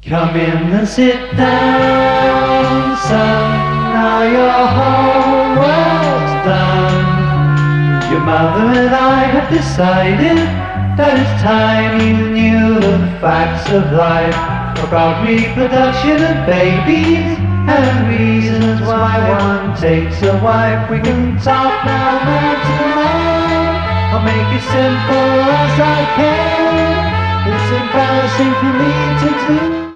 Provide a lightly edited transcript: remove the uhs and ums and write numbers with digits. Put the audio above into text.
Come in and sit down, son, now your homework's done. Your mother and I have decided that it's time you knew the facts of life about reproduction of babies and reasons why one takes a wife. We can talk now, man, tonight. I'll make it simple as I can. It's embarrassing for me to do.